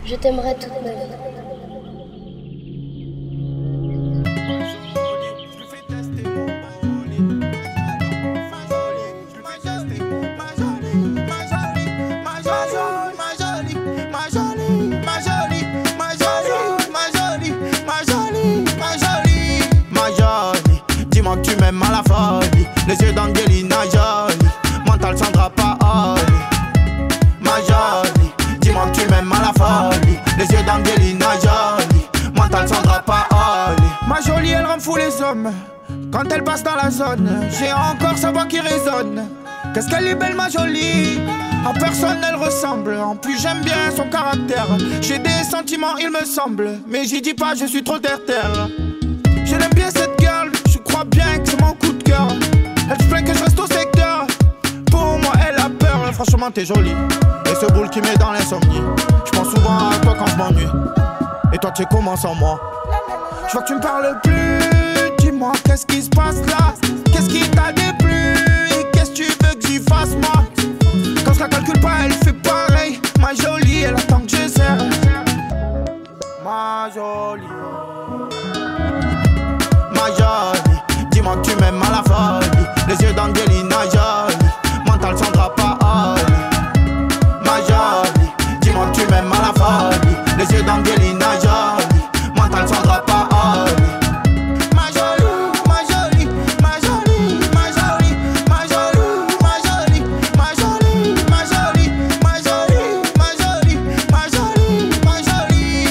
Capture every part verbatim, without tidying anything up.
Je t'aimerai toute ma vie. À la folie, les yeux d'Angelina Jolie, mental Sandra Paoli. Ma jolie, dis-moi que tu m'aimes à la folie, les yeux d'Angelina Jolie, mental Sandra Paoli. Ma jolie, elle rend fou les hommes quand elle passe dans la zone. J'ai encore sa voix qui résonne. Qu'est-ce qu'elle est belle, ma jolie. À personne elle ressemble. En plus j'aime bien son caractère. J'ai des sentiments il me semble, mais j'y dis pas, je suis trop terre-terre. Je l'aime bien cette girl, je crois bien que c'est mon coup de cœur. Elle se plaint que je reste au secteur. Pour moi elle a peur, franchement t'es jolie. Et ce boule qui met dans l'insomnie. Je pense souvent à toi quand je m'ennuie. Et toi tu sais comment sans moi. Je vois que tu me parles plus. Dis-moi qu'est-ce qui se passe là. Qu'est-ce qui t'a déplu. Et qu'est-ce que tu veux que j'y fasse moi. Quand je la calcule pas elle fait pareil. Ma jolie elle attend que je serre. Ma jolie. Ma jolie, dis-moi que tu m'aimes à la folie. Les yeux d'Angelina Jolie, mental Sandra Paoli. Ma jolie, dis-moi que tu m'aimes à la folie. Les yeux d'Angelina Jolie, mental Sandra Paoli. Ma jolie, ma jolie, ma jolie, ma jolie, ma jolie, ma jolie, ma jolie, ma jolie, ma jolie, ma jolie, ma jolie, ma jolie.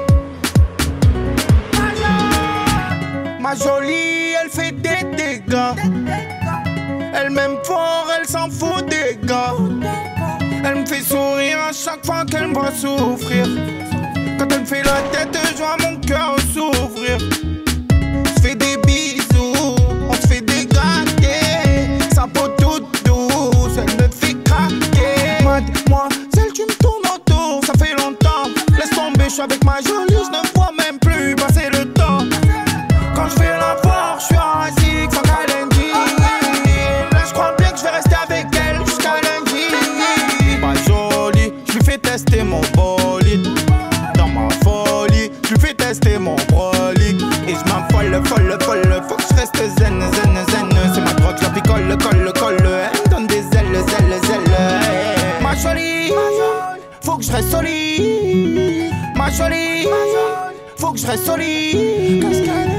Ma jolie, elle fait des dégâts. Elle m'aime fort, elle s'en fout des gars. Elle me fait sourire à chaque fois qu'elle me voit souffrir. Quand elle me fait la tête, je vois mon cœur s'ouvrir. On se fait des bisous, on se fait des gâtés. Sa peau toute douce, elle me fait craquer. Mademoiselle, tu me tournes autour, ça fait longtemps. Laisse tomber, je suis avec ma jolie, je ne vois même plus passer le temps. Quand je fais la part, je suis assis sans calendrier. Là je crois bien que je vais rester avec elle jusqu'à lundi. Ma jolie, je lui fais tester mon bolide. Dans ma folie, je lui fais tester mon brolic. Et je m'affole, folle, folle. Faut que je reste zen, zen, zen. C'est ma drogue, je la picole, colle, colle. Elle me donne des ailes, ailes, ailes. Ma jolie, faut que je reste solide. Ma jolie, faut que je reste solide.